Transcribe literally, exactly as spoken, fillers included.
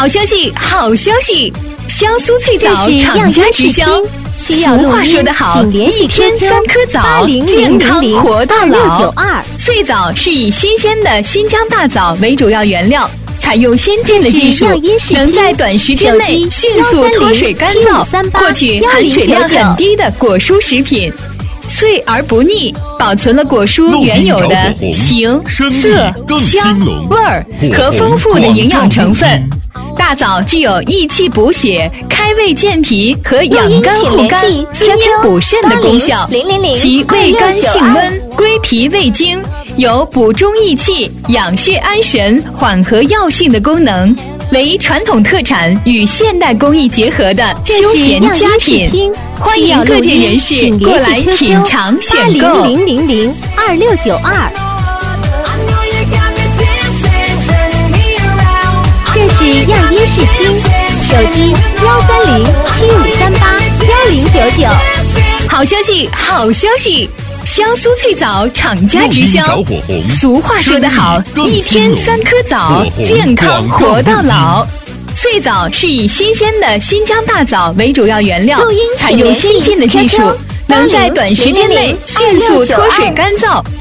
好消息，好消息！香酥脆枣厂家直销。 需要俗话说得好，一天三颗枣，健康活到老。脆枣是以新鲜的新疆大枣为主要原料，采用先进的技术，能在短时间内迅速脱水干燥，获取含水量很低的果蔬食品。脆而不腻，保存了果蔬原有的形、色、香、味儿和丰富的营养成分。大枣具有益气补血、开胃健脾和养肝护肝、滋阴补肾的功效。其味甘性温，归脾胃经，有补中益气、养血安神、缓和药性的功能，为传统特产与现代工艺结合的休闲佳品。欢迎各界人士过来品尝选购。 零零零二六九二。这是样音视听，手机幺三零七五三八幺零九九。 好消息，好消息！香酥脆枣厂家直销。俗话说得好，一天三颗枣，健康活到老。脆枣是以新鲜的新疆大枣为主要原料，采用先进的技术，能在短时间内迅速脱水干燥。